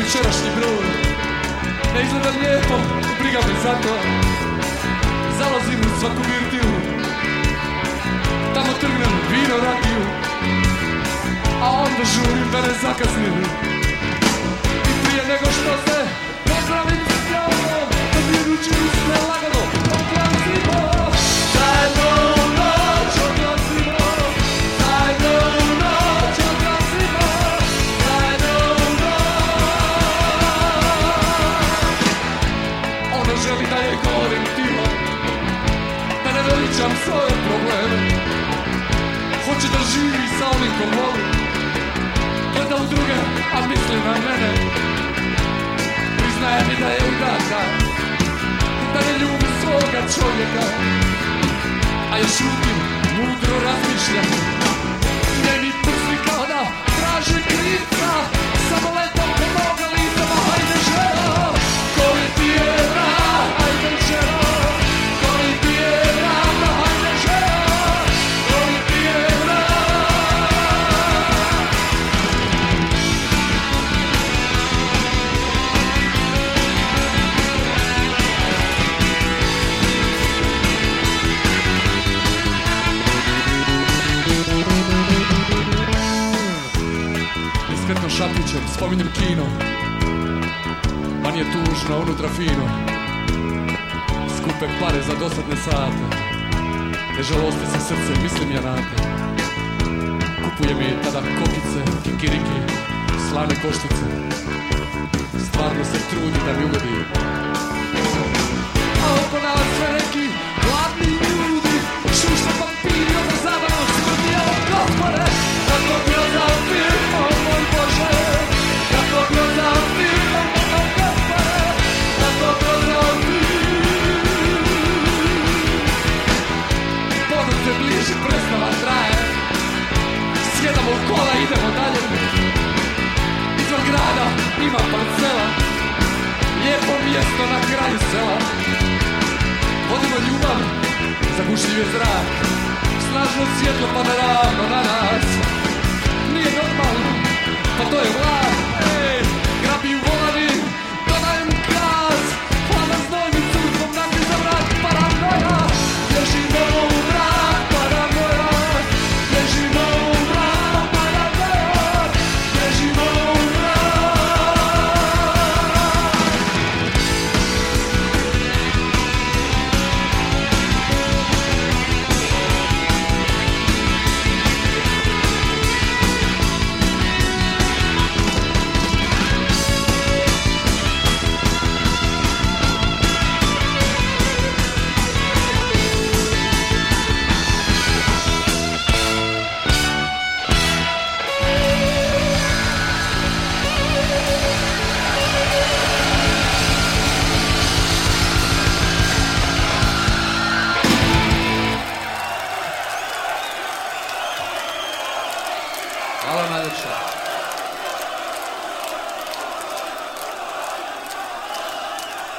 jučerašnji broj. Ne izgleda lijepo, briga me za to. Zalazim u svaku virtiju, tamo trgnem vino, rakiju, a onda žurim da ne zakasnim. I prije nego što se pozdravim s njom, da mi ruči usne lagano odlazimo. Zajedno u noć odlazimo, zajedno u noć odlazimo, zajedno u noć. Ona želi da je govorim tilo, da ne veličam svoje probleme. Hoće da živi sa onim ko voli, gleda u druge, a misli na mene. Priznaje mi da je udata, da ne ljubi svoga čovjeka, a ja šutim, mudro razmišljam. Njeni prsti kao da traže krivca, samo letom pomoga licama. Hajde ženo, koji ti je vrag, hajde ženo, koji ti je vrag, hajde ženo, koji ti je vrag. Diskretno šapićem spominjem kino, van je tužno, unutra fino. Skupe pare za dosadne sate, ne žalosti se srce, mislim ja na te. Kupuje mi tada kokice, kikiriki, slane koštice. Stvarno se trudi da mi ugodi, a oko nas sve neki gladni ljudi. Šušta papiri, ono zadano smrti, evo gospode, kako grozan film, o moj Bože, kako grozan film, o moj gospode, kako grozan film. Ponoć se bliži, predstava traje, sjedamo u kola, idemo dalje. Izvan grada ima parcela, lijepo mjesto na kraju sela. Vodimo ljubav, zagušljiv je zrak, snažno svjetlo pada ravno na nas. Nije normalno, pa to je vlak. Ej, grabim volani, dodajem gas, hladan znojnicu, zbog nakon za vrat, paranoja. Bježimo u mrak, paranoja, bježimo u mrak, paranoja, bježimo u mrak. Hvala najljepša.